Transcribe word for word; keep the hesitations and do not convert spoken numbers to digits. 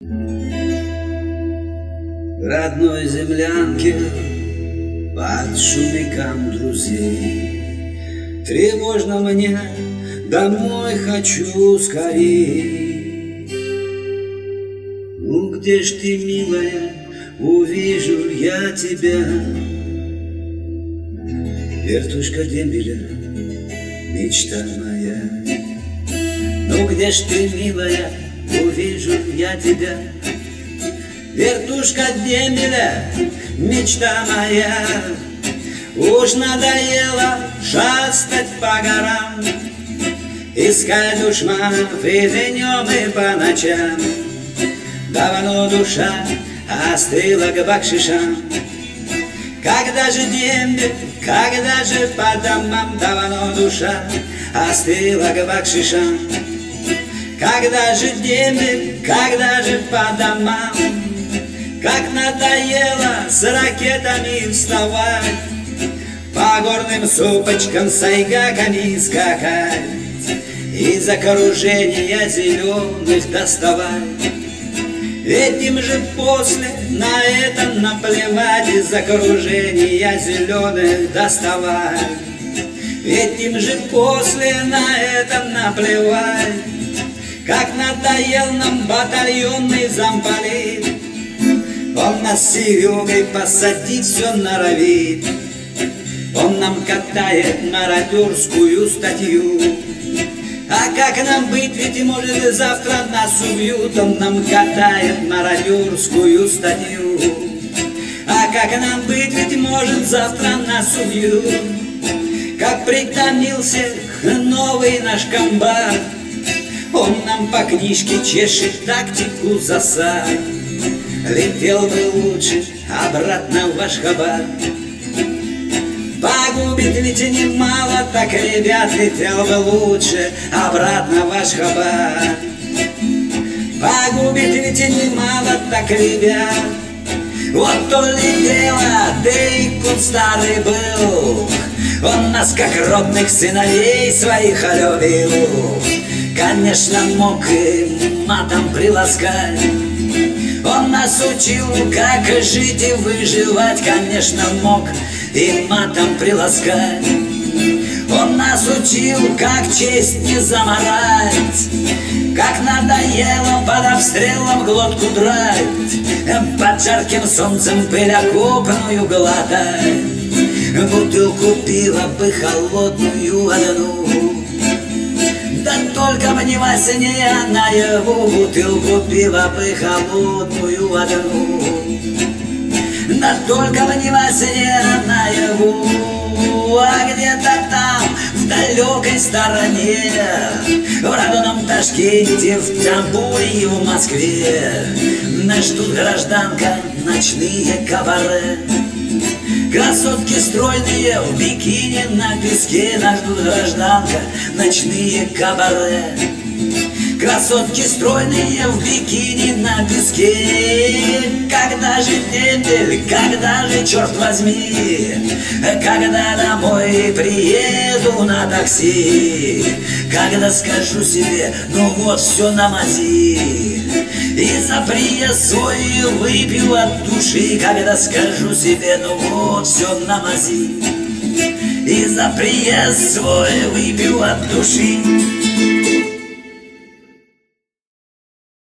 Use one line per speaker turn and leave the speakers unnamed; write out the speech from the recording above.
В родной землянке под шумиком друзей тревожно мне, домой хочу скорей. Ну где ж ты, милая, увижу я тебя? Вертушка дембеля, мечта моя. Ну где ж ты, милая, увижу я тебя? Вертушка дембеля, мечта моя. Уж надоело шастать по горам, искать душманов и днем, и по ночам. Давно душа остыла к бакшишам. Когда же дембель, когда же по домам? Давно душа остыла к бакшишам. Когда же дембель, когда же по домам? Как надоело с ракетами вставать, по горным супочкам с айгаками скакать, из окружения зеленых доставать. Этим же после на это наплевать, из окружения зеленых доставать. Этим же после на это наплевать. Как надоел нам батальонный замполит, он нас с Серегой посадить все норовит. Он нам катает мародерскую статью. А как нам быть, ведь может завтра нас убьют. Он нам катает мародерскую статью. А как нам быть, ведь может завтра нас убьют. Как притомился новый наш комбат, он нам по книжке чешет тактику засад. Летел бы лучше обратно в Ашхабад. Погубит ведь немало, так, ребят, летел бы лучше обратно в Ашхабад. Погубит ведь немало, так, ребят. Вот то ли дело, Дейкун старый был, он нас как родных сыновей своих любил. Конечно, мог и матом приласкать. Он нас учил, как жить и выживать. Конечно, мог и матом приласкать. Он нас учил, как честь не заморать, как надоело под обстрелом глотку драть, под жарким солнцем пыль окопную глотать. Бутылку пива бы холодную одну, да только мне во сне наяву. Бутылку пива бы холодную одну, да только мне во сне наяву. А где-то там, в далекой стороне, в родном Ташкенте, в Тамбове и в Москве, нас ждут гражданка, ночные кабаре. Красотки стройные в бикини на песке, нас ждут гражданка, ночные кабаре. Красотки стройные в бикини на песке. Когда же дембель, когда же, черт возьми, когда домой приеду на такси, когда скажу себе, ну вот все на мази, и за приезд свой выпью от души. Когда скажу себе, ну вот все на мази, и за приезд свой выпью от души.